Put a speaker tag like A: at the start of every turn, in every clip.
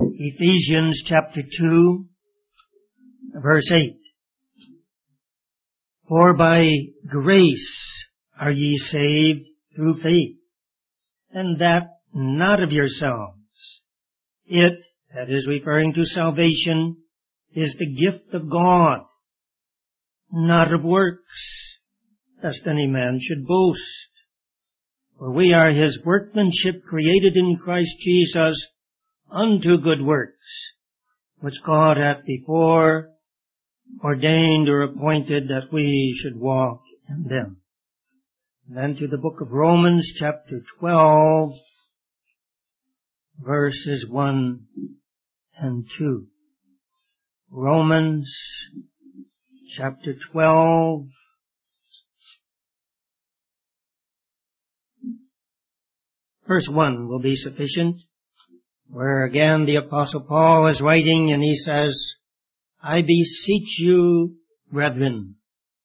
A: Ephesians chapter 2, verse 8. For by grace are ye saved through faith, and that not of yourselves. It, that is referring to salvation, is the gift of God, not of works, lest any man should boast. For we are his workmanship, created in Christ Jesus unto good works, which God hath before ordained or appointed that we should walk in them. And then to the book of Romans, chapter 12, verses 1 and 2. Romans, chapter 12, verse 1 will be sufficient, where again the Apostle Paul is writing and he says, I beseech you, brethren,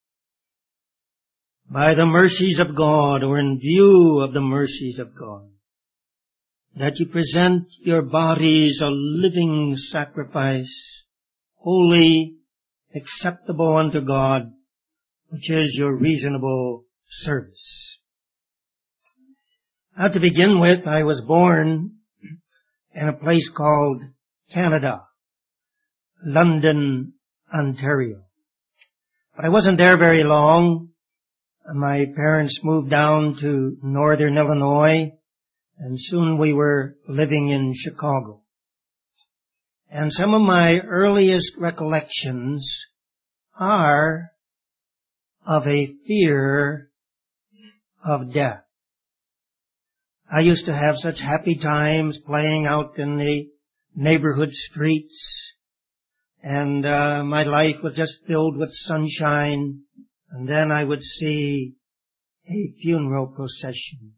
A: by the mercies of God, or in view of the mercies of God, that you present your bodies a living sacrifice, holy, acceptable unto God, which is your reasonable service. Now to begin with, I was born in a place called Canada, London, Ontario. But I wasn't there very long. My parents moved down to northern Illinois, and soon we were living in Chicago. And some of my earliest recollections are of a fear of death. I used to have such happy times playing out in the neighborhood streets, and my life was just filled with sunshine, and then I would see a funeral procession.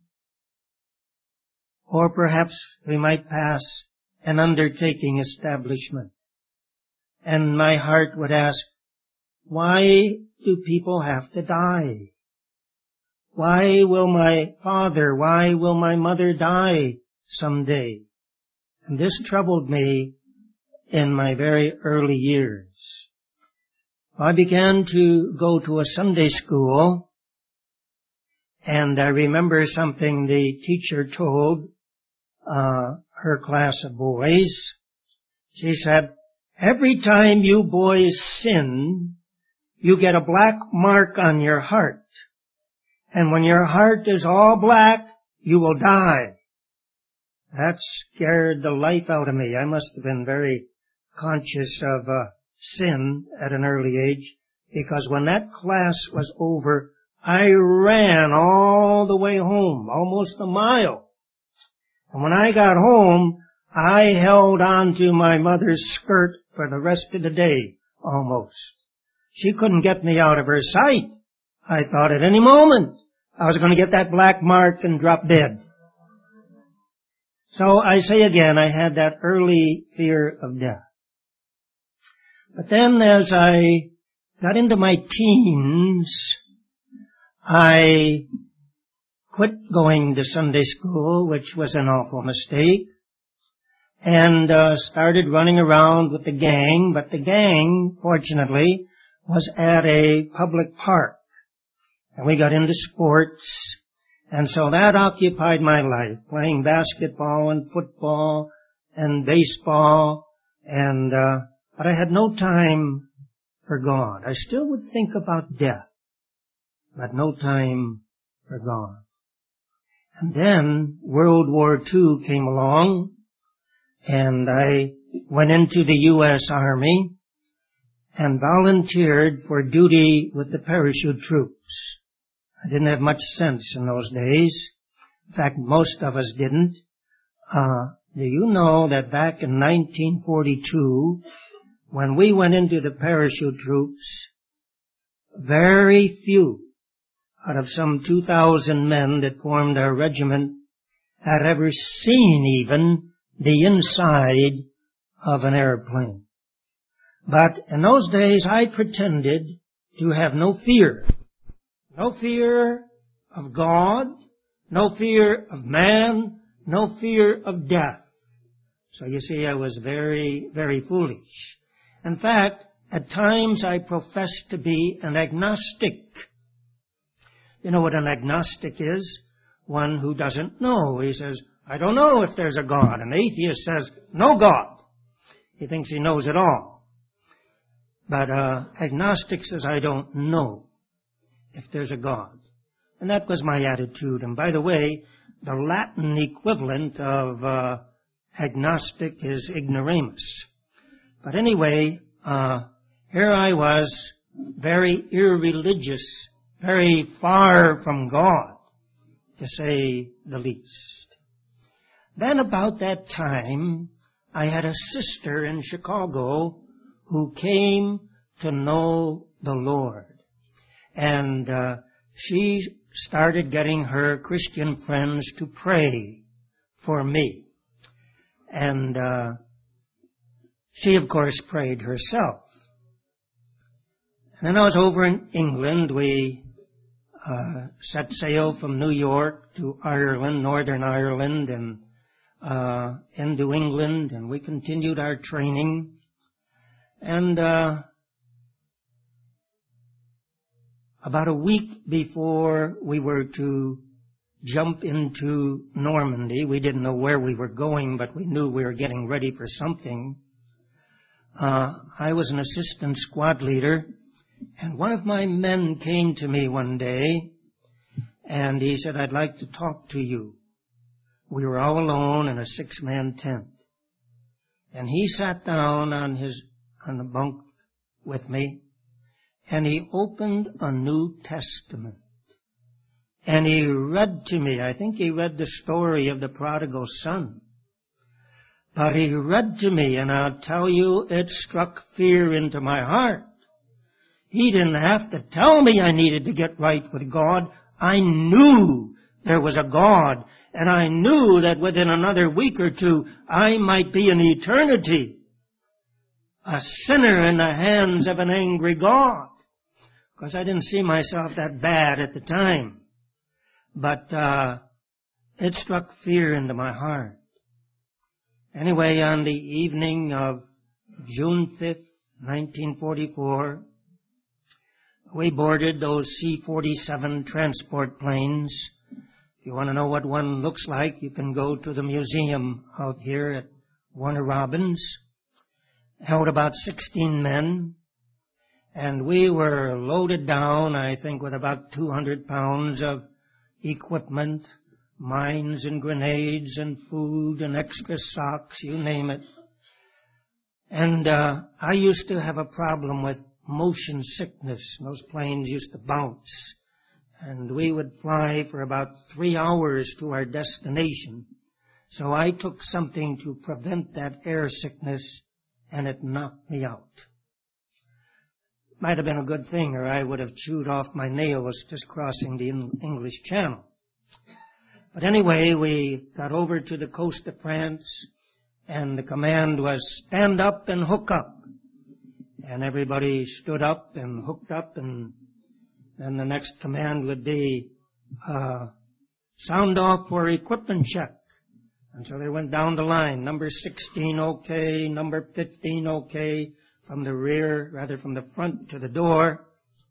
A: Or perhaps we might pass an undertaking establishment, and my heart would ask, why do people have to die? Why will my father, why will my mother die someday? And this troubled me in my very early years. I began to go to a Sunday school, and I remember something the teacher told her class of boys. She said, every time you boys sin, you get a black mark on your heart. And when your heart is all black, you will die. That scared the life out of me. I must have been very conscious of sin at an early age, because when that class was over, I ran all the way home, almost a mile. And when I got home, I held on to my mother's skirt for the rest of the day, almost. She couldn't get me out of her sight. I thought at any moment I was going to get that black mark and drop dead. So I say again, I had that early fear of death. But then as I got into my teens, I quit going to Sunday school, which was an awful mistake, and started running around with the gang. But the gang, fortunately, was at a public park. And we got into sports, and so that occupied my life, playing basketball and football and baseball, and but I had no time for God. I still would think about death, but no time for God. And then World War II came along, and I went into the U.S. Army and volunteered for duty with the parachute troops. I didn't have much sense in those days. In fact, most of us didn't. Do you know that back in 1942, when we went into the parachute troops, very few out of some 2,000 men that formed our regiment had ever seen even the inside of an airplane. But in those days, I pretended to have no fear. No fear of God, no fear of man, no fear of death. So you see, I was very, very foolish. In fact, at times I professed to be an agnostic. You know what an agnostic is? One who doesn't know. He says, I don't know if there's a God. An atheist says, no God. He thinks he knows it all. But agnostic says, I don't know if there's a God. And that was my attitude. And by the way, the Latin equivalent of agnostic is ignoramus. But anyway, here I was, very irreligious, very far from God, to say the least. Then about that time, I had a sister in Chicago who came to know the Lord. And she started getting her Christian friends to pray for me. And she, of course, prayed herself. And then I was over in England. We set sail from New York to Ireland, Northern Ireland, and into England, and we continued our training. And about a week before we were to jump into Normandy, we didn't know where we were going, but we knew we were getting ready for something. I was an assistant squad leader, and one of my men came to me one day, and he said, I'd like to talk to you. We were all alone in a 6-man tent. And he sat down on the bunk with me, and he opened a New Testament. And he read to me, I think he read the story of the prodigal son. But he read to me, and I'll tell you, it struck fear into my heart. He didn't have to tell me I needed to get right with God. I knew there was a God, and I knew that within another week or two, I might be in eternity a sinner in the hands of an angry God. Because I didn't see myself that bad at the time. But it struck fear into my heart. Anyway, on the evening of June 5th, 1944, we boarded those C-47 transport planes. If you want to know what one looks like, you can go to the museum out here at Warner Robins. Held about 16 men. And we were loaded down, I think, with about 200 pounds of equipment, mines and grenades and food and extra socks, you name it. And I used to have a problem with motion sickness. Those planes used to bounce. And we would fly for about 3 hours to our destination. So I took something to prevent that air sickness, and it knocked me out. Might have been a good thing, or I would have chewed off my nails just crossing the English Channel. But anyway, we got over to the coast of France, and the command was stand up and hook up. And everybody stood up and hooked up, and then the next command would be sound off for equipment check. And so they went down the line. Number 16, okay. Number 15, okay. From the rear, rather from the front to the door.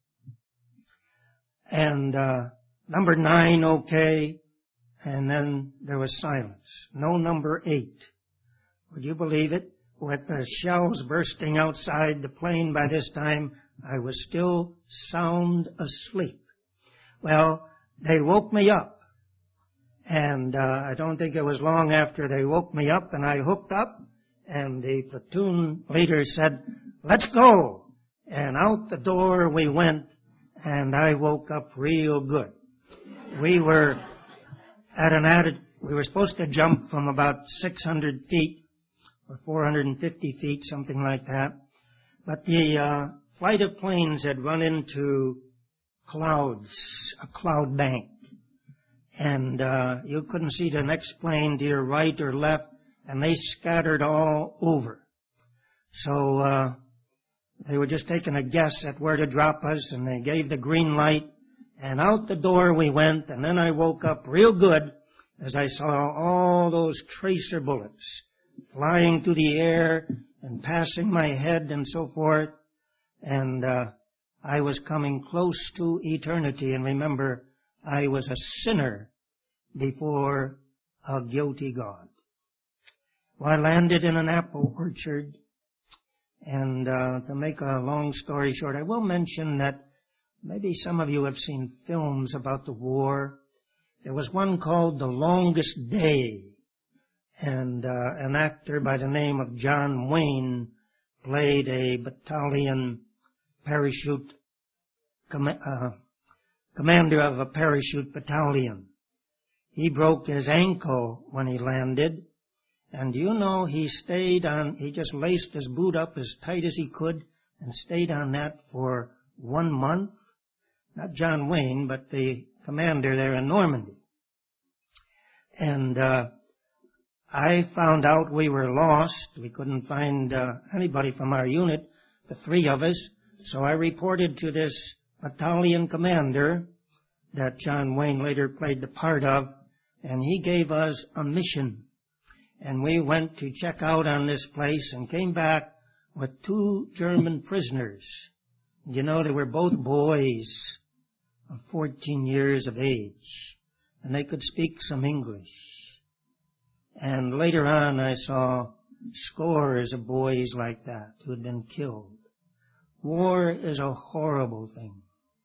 A: And number 9, okay. And then there was silence. No number 8. Would you believe it? With the shells bursting outside the plane by this time, I was still sound asleep. Well, they woke me up. And I don't think it was long after they woke me up and I hooked up. And the platoon leader said, let's go. And out the door we went, and I woke up real good. We were we were supposed to jump from about 600 feet or 450 feet, something like that. But the flight of planes had run into clouds, a cloud bank. And you couldn't see the next plane to your right or left, and they scattered all over. So they were just taking a guess at where to drop us, and they gave the green light, and out the door we went, and then I woke up real good as I saw all those tracer bullets flying through the air and passing my head and so forth. And I was coming close to eternity. And remember, I was a sinner before a guilty God. Well, I landed in an apple orchard. And to make a long story short, I will mention that maybe some of you have seen films about the war. There was one called The Longest Day. And an actor by the name of John Wayne played a battalion parachute commander of a parachute battalion. He broke his ankle when he landed, and you know he just laced his boot up as tight as he could and stayed on that for 1 month. Not John Wayne, but the commander there in Normandy. And I found out we were lost. We couldn't find anybody from our unit, the 3 of us. So I reported to this battalion commander that John Wayne later played the part of, and he gave us a mission. And we went to check out on this place and came back with 2 German prisoners. You know, they were both boys of 14 years of age, and they could speak some English. And later on I saw scores of boys like that who had been killed. War is a horrible thing.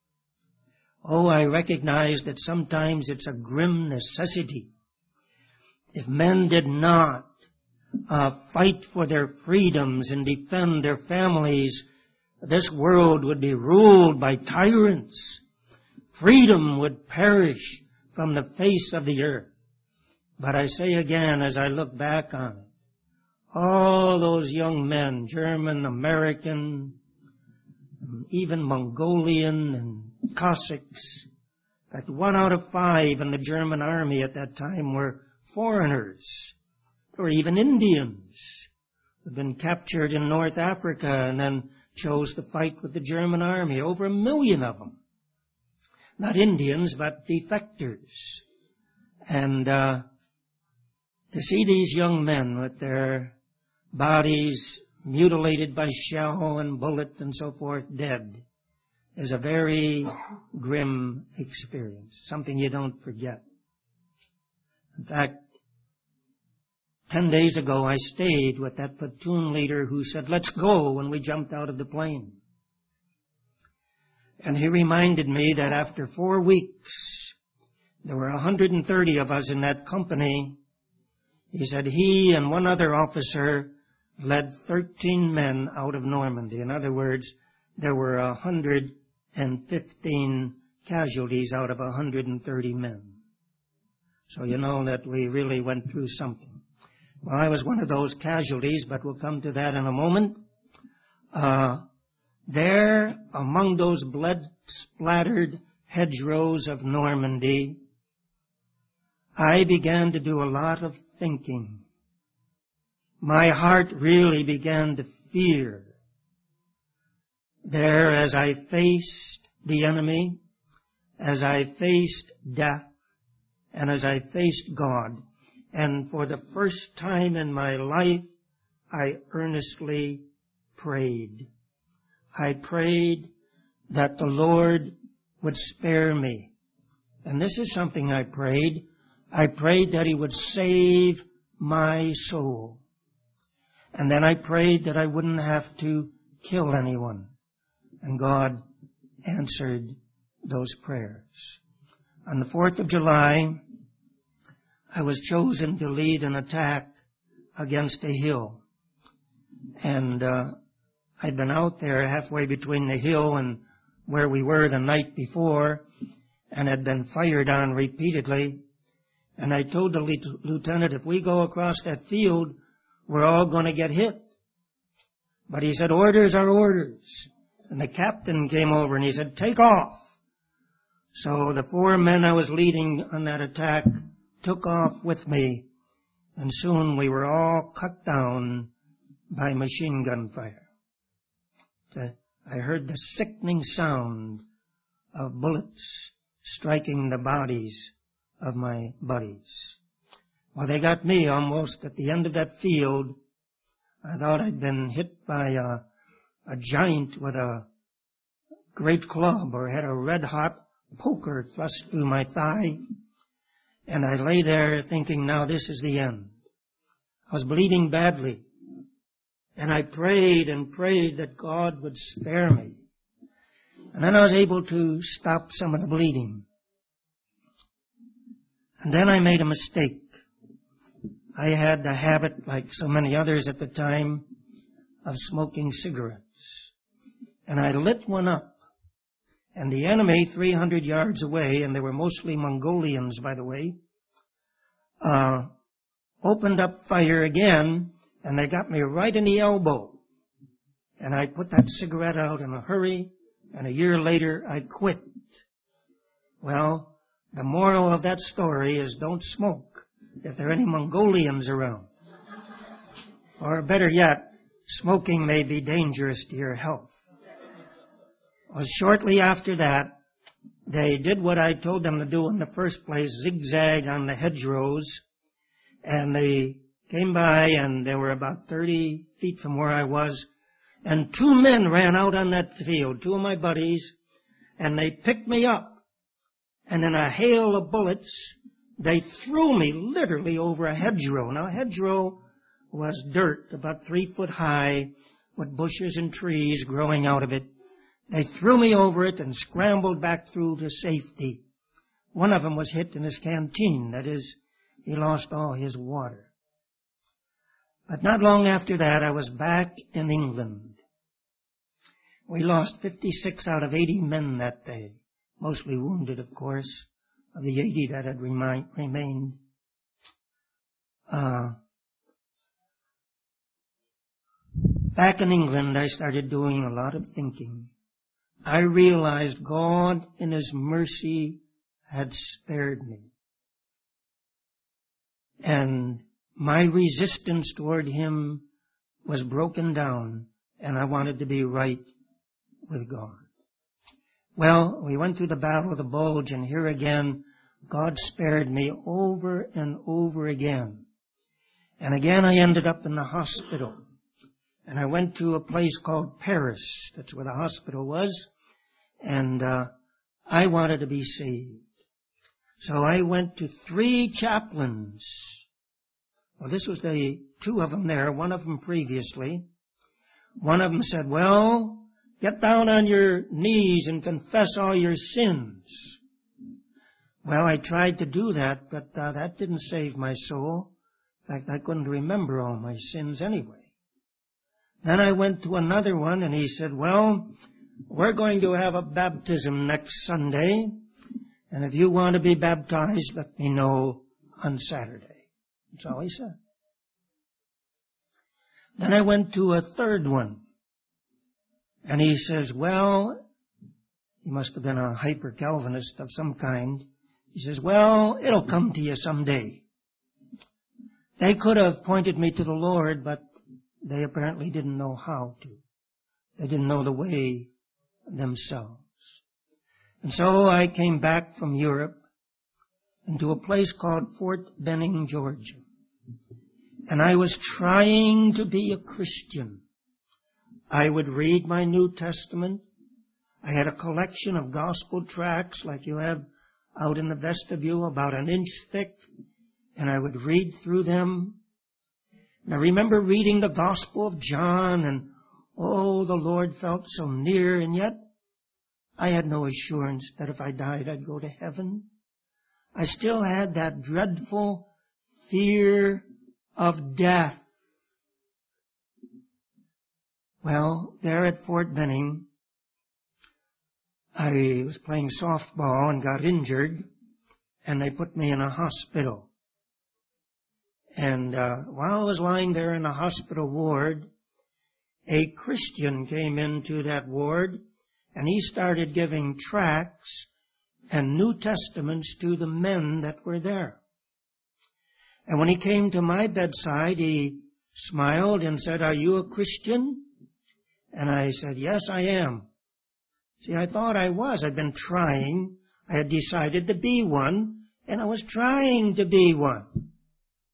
A: Oh, I recognize that sometimes it's a grim necessity. If men did not fight for their freedoms and defend their families, this world would be ruled by tyrants. Freedom would perish from the face of the earth. But I say again, as I look back on it, all those young men, German, American, even Mongolian and Cossacks, that 1 out of 5 in the German army at that time were foreigners, or even Indians who had been captured in North Africa and then chose to fight with the German army. Over 1 million of them. Not Indians, but defectors. And to see these young men with their bodies mutilated by shell and bullet and so forth, dead, is a very grim experience, something you don't forget. In fact, 10 days ago I stayed with that platoon leader who said, "Let's go," when we jumped out of the plane. And he reminded me that after 4 weeks, there were 130 of us in that company. He said he and 1 other officer led 13 men out of Normandy. In other words, there were 115 casualties out of 130 men. So you know that we really went through something. Well, I was one of those casualties, but we'll come to that in a moment. There, among those blood-splattered hedgerows of Normandy, I began to do a lot of thinking. My heart really began to fear. There, as I faced the enemy, as I faced death, and as I faced God, and for the first time in my life, I earnestly prayed. I prayed that the Lord would spare me. And this is something I prayed. I prayed that He would save my soul. And then I prayed that I wouldn't have to kill anyone. And God answered those prayers. On the 4th of July, I was chosen to lead an attack against a hill. And I'd been out there halfway between the hill and where we were the night before, and had been fired on repeatedly. And I told the lieutenant, if we go across that field, we're all going to get hit. But he said, orders are orders. And the captain came over and he said, take off. So the 4 men I was leading on that attack took off with me, and soon we were all cut down by machine gun fire. I heard the sickening sound of bullets striking the bodies of my buddies. Well, they got me almost at the end of that field. I thought I'd been hit by a giant with a great club, or had a red-hot poker thrust through my thigh. And I lay there thinking, now this is the end. I was bleeding badly. And I prayed and prayed that God would spare me. And then I was able to stop some of the bleeding. And then I made a mistake. I had the habit, like so many others at the time, of smoking cigarettes. And I lit one up. And the enemy, 300 yards away, and they were mostly Mongolians, by the way, opened up fire again, and they got me right in the elbow. And I put that cigarette out in a hurry, and a year later I quit. Well, the moral of that story is don't smoke if there are any Mongolians around. Or better yet, smoking may be dangerous to your health. Well, shortly after that, they did what I told them to do in the first place, zigzag on the hedgerows. And they came by, and they were about 30 feet from where I was. And two men ran out on that field, two of my buddies, and they picked me up. And in a hail of bullets, they threw me literally over a hedgerow. Now, a hedgerow was dirt about 3 foot high with bushes and trees growing out of it. They threw me over it and scrambled back through to safety. One of them was hit in his canteen. That is, he lost all his water. But not long after that, I was back in England. We lost 56 out of 80 men that day, mostly wounded, of course, of the 80 that had remained. Back in England, I started doing a lot of thinking. I realized God, in His mercy, had spared me. And my resistance toward Him was broken down, and I wanted to be right with God. Well, we went through the Battle of the Bulge, and here again, God spared me over and over again. And again I ended up in the hospital. And I went to a place called Paris. That's where the hospital was. And I wanted to be saved. So I went to 3 chaplains. Well, this was the 2 of them there, one of them previously. One of them said, well, get down on your knees and confess all your sins. Well, I tried to do that, but that didn't save my soul. In fact, I couldn't remember all my sins anyway. Then I went to another one, and he said, well, we're going to have a baptism next Sunday, and if you want to be baptized, let me know on Saturday. That's all he said. Then I went to a third one, and he says, well, he must have been a hyper-Calvinist of some kind. He says, well, it'll come to you someday. They could have pointed me to the Lord, but they apparently didn't know how to. They didn't know the way themselves. And so I came back from Europe into a place called Fort Benning, Georgia. And I was trying to be a Christian. I would read my New Testament. I had a collection of gospel tracts like you have out in the vestibule, about an inch thick, and I would read through them. And I remember reading the Gospel of John, and oh, the Lord felt so near, and yet I had no assurance that if I died, I'd go to heaven. I still had that dreadful fear of death. Well, there at Fort Benning, I was playing softball and got injured, and they put me in a hospital. And while I was lying there in the hospital ward, a Christian came into that ward, and he started giving tracts and New Testaments to the men that were there. And when he came to my bedside, he smiled and said, "Are you a Christian?" And I said, "Yes, I am." See, I thought I was. I'd been trying. I had decided to be one, and I was trying to be one.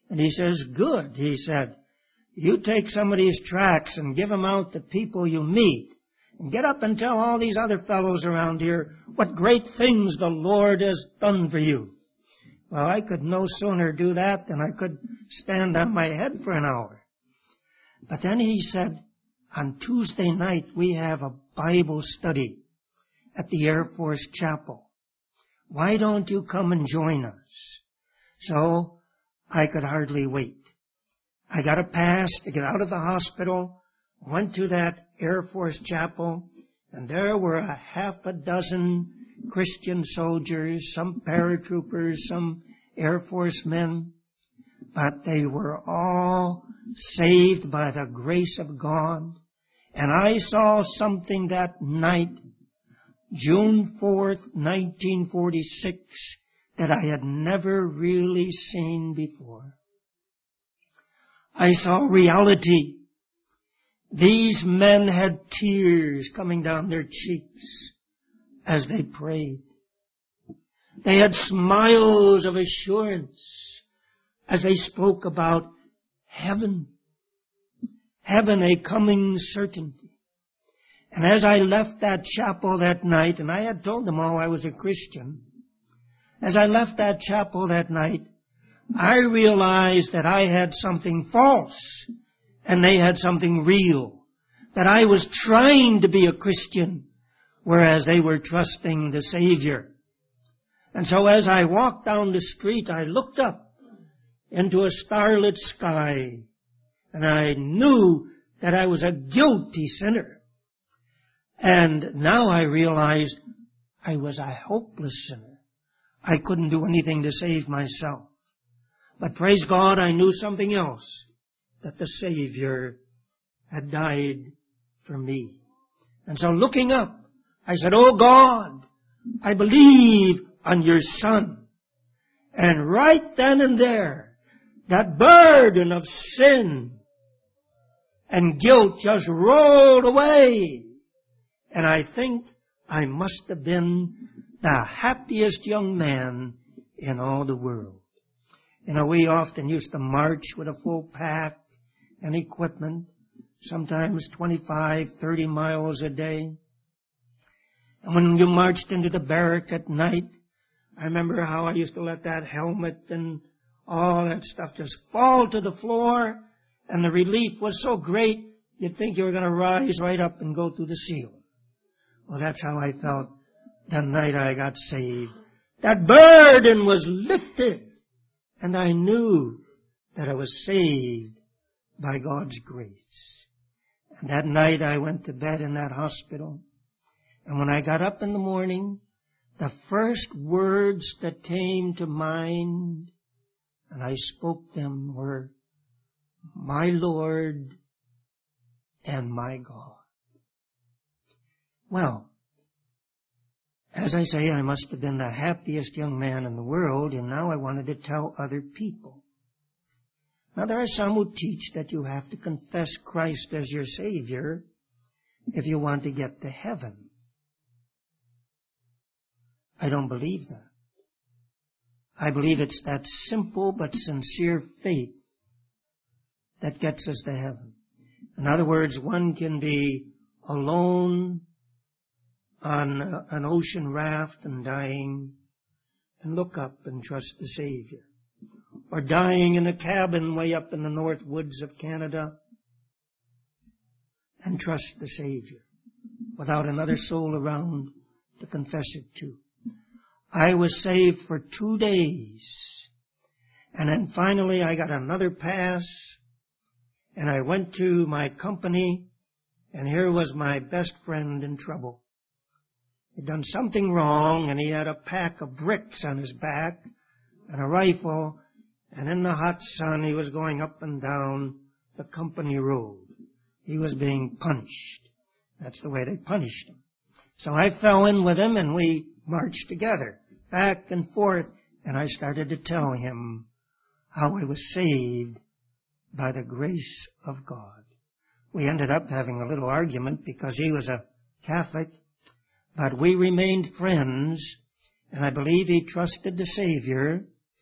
A: And he says, good. He said, you take some of these tracts and give them out to people you meet. And get up and tell all these other fellows around here what great things the Lord has done for you. Well, I could no sooner do that than I could stand on my head for an hour. But then he said, on Tuesday night we have a Bible study at the Air Force Chapel. Why don't you come and join us? So I could hardly wait. I got a pass to get out of the hospital, went to that Air Force Chapel, and there were a half a dozen Christian soldiers, some paratroopers, some Air Force men, but they were all saved by the grace of God. And I saw something that night, June 4th, 1946, that I had never really seen before. I saw reality. These men had tears coming down their cheeks as they prayed. They had smiles of assurance as they spoke about heaven. Heaven, a coming certainty. And as I left that chapel that night, and I had told them all I was a Christian, as I left that chapel that night, I realized that I had something false and they had something real. That I was trying to be a Christian, whereas they were trusting the Savior. And so as I walked down the street, I looked up into a starlit sky, and I knew that I was a guilty sinner. And now I realized I was a hopeless sinner. I couldn't do anything to save myself. But praise God, I knew something else, that the Savior had died for me. And so looking up, I said, oh God, I believe on your Son. And right then and there, that burden of sin and guilt just rolled away. And I think I must have been the happiest young man in all the world. You know, we often used to march with a full pack and equipment, sometimes 25, 30 miles a day. And when you marched into the barrack at night, I remember how I used to let that helmet and all that stuff just fall to the floor, and the relief was so great, you'd think you were going to rise right up and go through the ceiling. Well, that's how I felt the night I got saved. That burden was lifted. And I knew that I was saved by God's grace. And that night I went to bed in that hospital. And when I got up in the morning, the first words that came to mind, and I spoke them, were, my Lord and my God. Well, as I say, I must have been the happiest young man in the world, and now I wanted to tell other people. Now, there are some who teach that you have to confess Christ as your Savior if you want to get to heaven. I don't believe that. I believe it's that simple but sincere faith that gets us to heaven. In other words, one can be alone on an ocean raft and dying, and look up and trust the Savior. Or dying in a cabin way up in the north woods of Canada and trust the Savior without another soul around to confess it to. I was saved for 2 days, and then finally I got another pass, and I went to my company, and here was my best friend in trouble. He'd done something wrong, and he had a pack of bricks on his back and a rifle, and in the hot sun he was going up and down the company road. He was being punished. That's the way they punished him. So I fell in with him, and we marched together, back and forth, and I started to tell him how I was saved by the grace of God. We ended up having a little argument because he was a Catholic, but we remained friends, and I believe he trusted the Savior,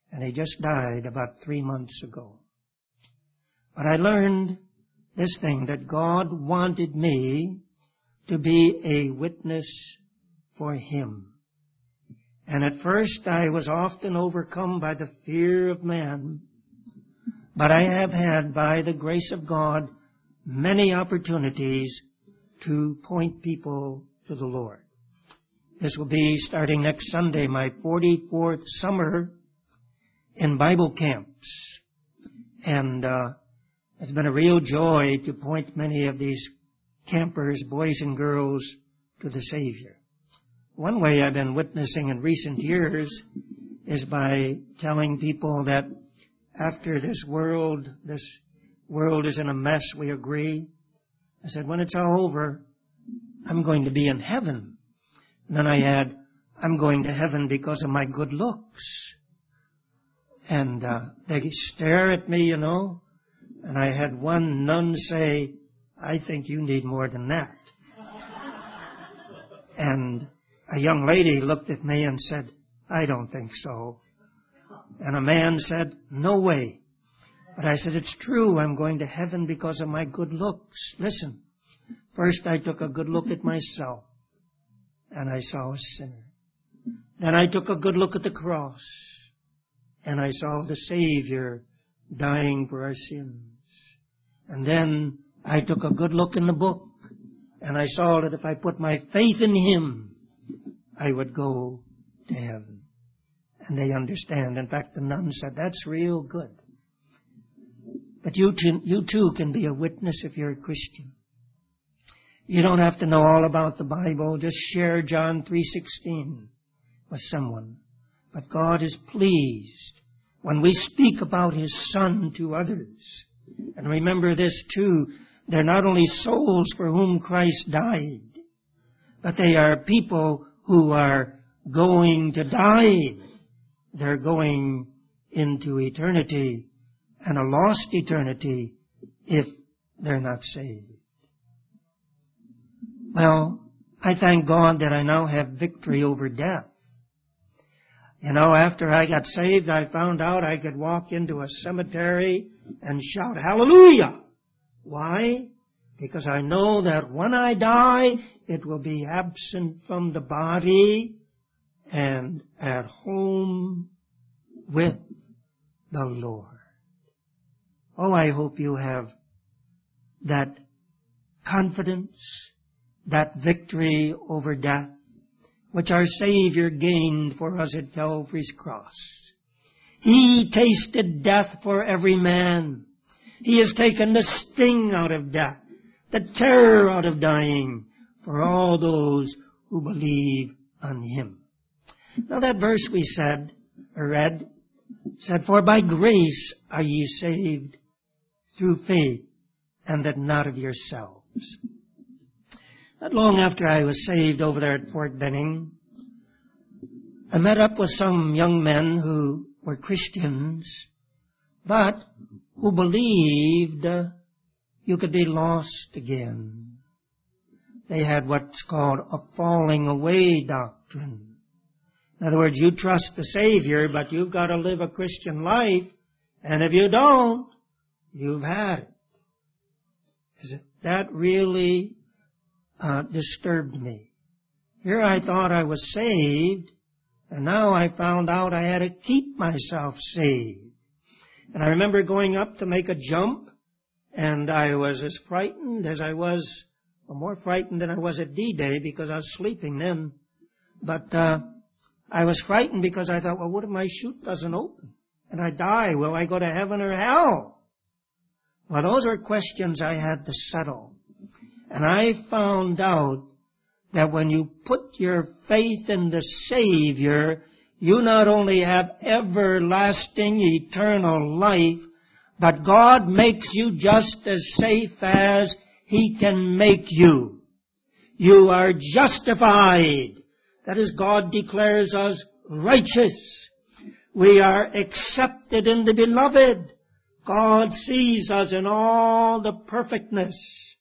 A: and he just died about 3 months ago. But I learned this thing, that God wanted me to be a witness for Him. And at first I was often overcome by the fear of man, but I have had, by the grace of God, many opportunities to point people to the Lord. This will be, starting next Sunday, my 44th summer in Bible camps. And it's been a real joy to point many of these campers, boys and girls, to the Savior. One way I've been witnessing in recent years is by telling people that after this world is in a mess, we agree. I said, when it's all over, I'm going to be in heaven. And then I add, I'm going to heaven because of my good looks. And they stare at me, and I had one nun say, I think you need more than that. And a young lady looked at me and said, I don't think so. And a man said, no way. But I said, it's true, I'm going to heaven because of my good looks. Listen, first I took a good look at myself, and I saw a sinner. Then I took a good look at the cross, and I saw the Savior dying for our sins. And then I took a good look in the book, and I saw that if I put my faith in Him, I would go to heaven. And they understand. In fact, the nun said, that's real good. But you too can be a witness if you're a Christian. You don't have to know all about the Bible. Just share John 3:16 with someone. But God is pleased when we speak about His Son to others. And remember this too, they're not only souls for whom Christ died, but they are people who are going to die. They're going into eternity, and a lost eternity if they're not saved. Well, I thank God that I now have victory over death. After I got saved, I found out I could walk into a cemetery and shout, hallelujah! Why? Because I know that when I die, it will be absent from the body and at home with the Lord. Oh, I hope you have that confidence, that victory over death, which our Savior gained for us at Calvary's cross. He tasted death for every man. He has taken the sting out of death, the terror out of dying, for all those who believe on Him. Now that verse we read, said, for by grace are ye saved through faith, and that not of yourselves. Not long after I was saved over there at Fort Benning, I met up with some young men who were Christians, but who believed you could be lost again. They had what's called a falling away doctrine. In other words, you trust the Savior, but you've got to live a Christian life, and if you don't, you've had it. That really disturbed me. Here I thought I was saved, and now I found out I had to keep myself saved. And I remember going up to make a jump, and I was as frightened as I was, or more frightened than I was at D-Day because I was sleeping then. But I was frightened because I thought, well, what if my chute doesn't open and I die? Will I go to heaven or hell? Well, those are questions I had to settle. And I found out that when you put your faith in the Savior, you not only have everlasting, eternal life, but God makes you just as safe as He can make you. You are justified. That is, God declares us righteous. We are accepted in the Beloved. God sees us in all the perfectness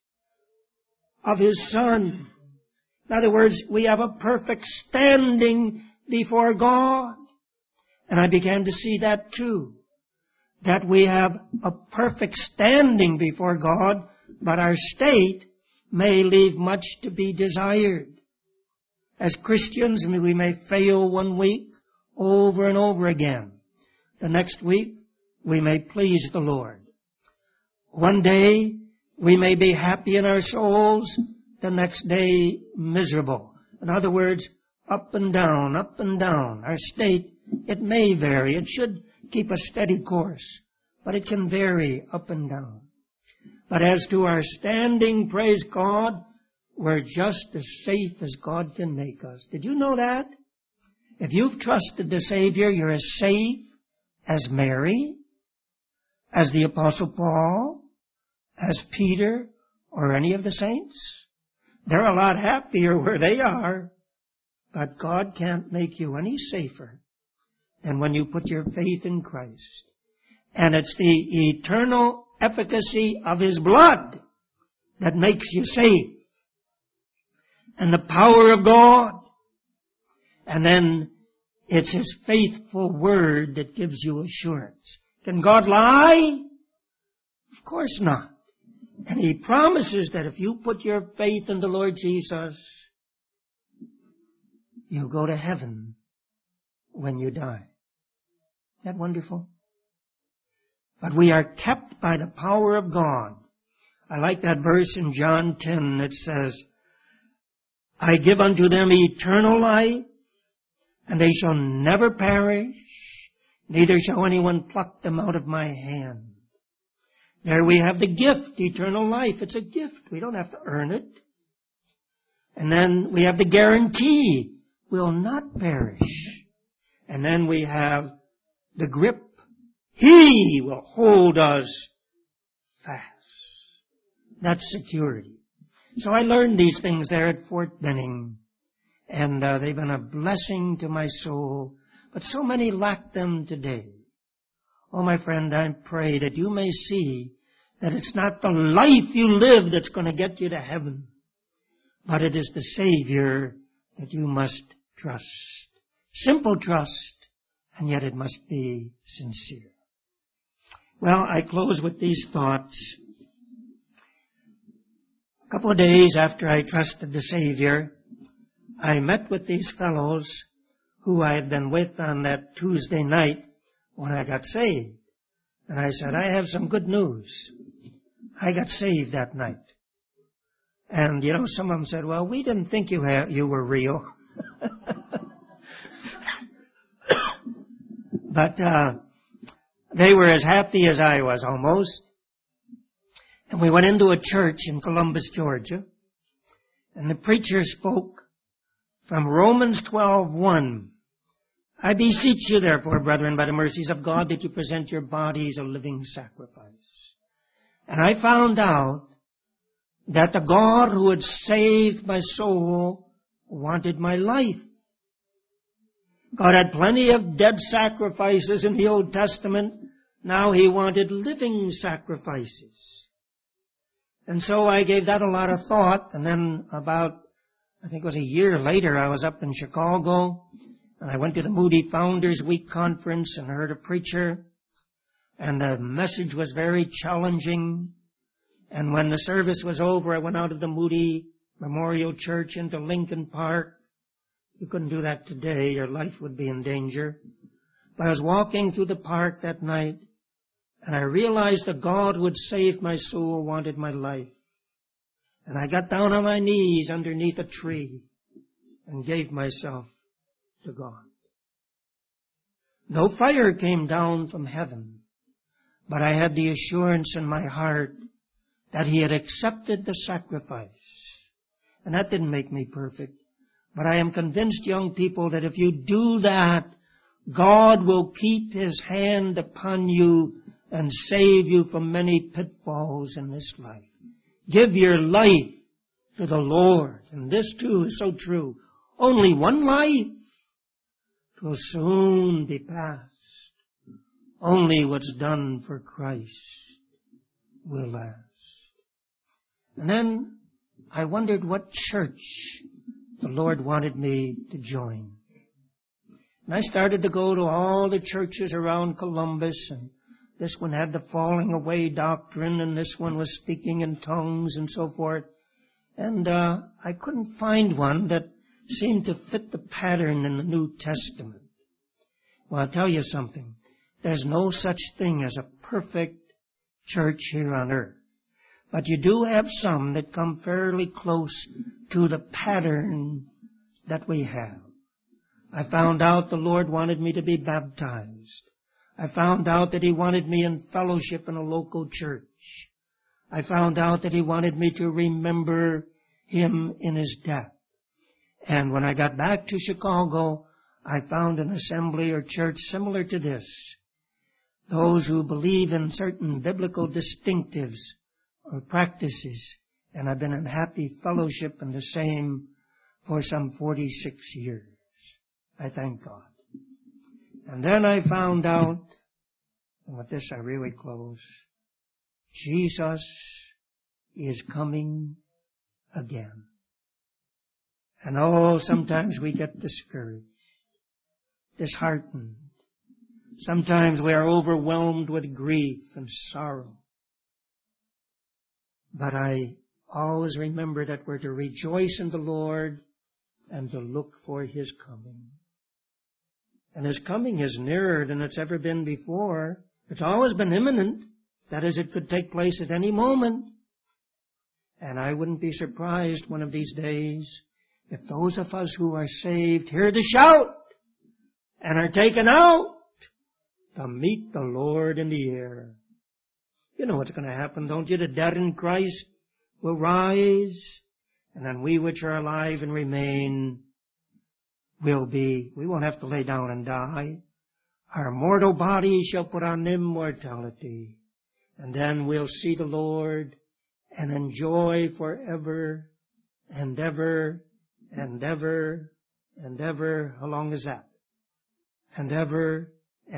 A: of His Son. In other words, we have a perfect standing before God. And I began to see that too. That we have a perfect standing before God, but our state may leave much to be desired. As Christians, we may fail one week over and over again. The next week, we may please the Lord. One day, we may be happy in our souls. The next day, miserable. In other words, up and down, up and down. Our state, it may vary. It should keep a steady course, but it can vary up and down. But as to our standing, praise God, we're just as safe as God can make us. Did you know that? If you've trusted the Savior, you're as safe as Mary, as the Apostle Paul, as Peter, or any of the saints. They're a lot happier where they are, but God can't make you any safer than when you put your faith in Christ. And it's the eternal efficacy of His blood that makes you safe. And the power of God. And then it's His faithful word that gives you assurance. Can God lie? Of course not. And He promises that if you put your faith in the Lord Jesus, you'll go to heaven when you die. Isn't that wonderful? But we are kept by the power of God. I like that verse in John 10. It says, I give unto them eternal life, and they shall never perish, neither shall anyone pluck them out of my hand. There we have the gift, eternal life. It's a gift. We don't have to earn it. And then we have the guarantee. We'll not perish. And then we have the grip. He will hold us fast. That's security. So I learned these things there at Fort Benning. And they've been a blessing to my soul. But so many lack them today. Oh, my friend, I pray that you may see that it's not the life you live that's going to get you to heaven, but it is the Savior that you must trust. Simple trust, and yet it must be sincere. Well, I close with these thoughts. A couple of days after I trusted the Savior, I met with these fellows who I had been with on that Tuesday night when I got saved. And I said, I have some good news. I got saved that night. And, some of them said, well, we didn't think you were real. But they were as happy as I was, almost. And we went into a church in Columbus, Georgia. And the preacher spoke from Romans 12:1. I beseech you, therefore, brethren, by the mercies of God, that you present your bodies a living sacrifice. And I found out that the God who had saved my soul wanted my life. God had plenty of dead sacrifices in the Old Testament. Now He wanted living sacrifices. And so I gave that a lot of thought. And then about, I think it was a year later, I was up in Chicago. And I went to the Moody Founders Week conference and heard a preacher. And the message was very challenging. And when the service was over, I went out of the Moody Memorial Church into Lincoln Park. You couldn't do that today. Your life would be in danger. But I was walking through the park that night, and I realized that God who had saved my soul wanted my life. And I got down on my knees underneath a tree and gave myself to God. No fire came down from heaven, but I had the assurance in my heart that He had accepted the sacrifice. And that didn't make me perfect. But I am convinced, young people, that if you do that, God will keep His hand upon you and save you from many pitfalls in this life. Give your life to the Lord. And this too is so true. Only one life. 'Twill soon be past. Only what's done for Christ will last. And then I wondered what church the Lord wanted me to join. And I started to go to all the churches around Columbus, and this one had the falling away doctrine, and this one was speaking in tongues and so forth. And I couldn't find one that seemed to fit the pattern in the New Testament. Well, I'll tell you something. There's no such thing as a perfect church here on earth. But you do have some that come fairly close to the pattern that we have. I found out the Lord wanted me to be baptized. I found out that He wanted me in fellowship in a local church. I found out that He wanted me to remember Him in His death. And when I got back to Chicago, I found an assembly or church similar to this. Those who believe in certain biblical distinctives or practices. And I've been in happy fellowship in the same for some 46 years. I thank God. And then I found out, and with this I really close, Jesus is coming again. And oh, sometimes we get discouraged, disheartened. Sometimes we are overwhelmed with grief and sorrow. But I always remember that we're to rejoice in the Lord and to look for His coming. And His coming is nearer than it's ever been before. It's always been imminent. That is, it could take place at any moment. And I wouldn't be surprised one of these days if those of us who are saved hear the shout and are taken out to meet the Lord in the air. You know what's going to happen, don't you? The dead in Christ will rise, and then we which are alive and remain we won't have to lay down and die. Our mortal bodies shall put on immortality, and then we'll see the Lord and enjoy forever and ever and ever and ever. How long is that? And ever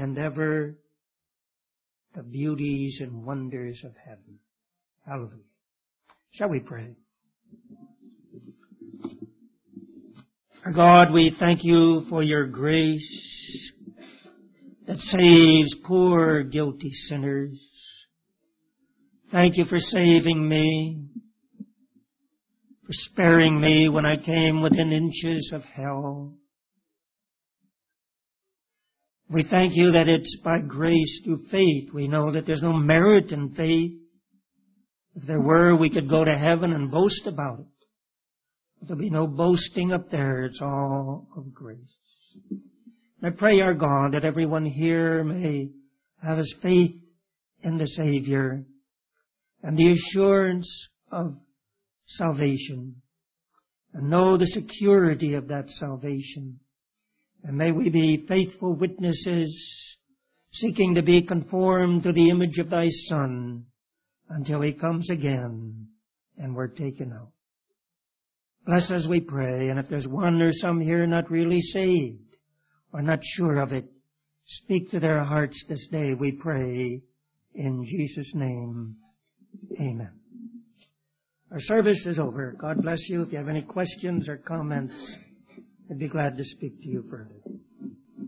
A: the beauties and wonders of heaven. Hallelujah. Shall we pray? Our God, we thank You for Your grace that saves poor guilty sinners. Thank You for saving me, for sparing me when I came within inches of hell. We thank You that it's by grace through faith. We know that there's no merit in faith. If there were, we could go to heaven and boast about it. But there'll be no boasting up there. It's all of grace. And I pray, our God, that everyone here may have his faith in the Savior and the assurance of salvation and know the security of that salvation. And may we be faithful witnesses, seeking to be conformed to the image of Thy Son until He comes again and we're taken out. Bless us, we pray, and if there's one or some here not really saved or not sure of it, speak to their hearts this day, we pray, in Jesus' name. Amen. Our service is over. God bless you. If you have any questions or comments, I'd be glad to speak to you further.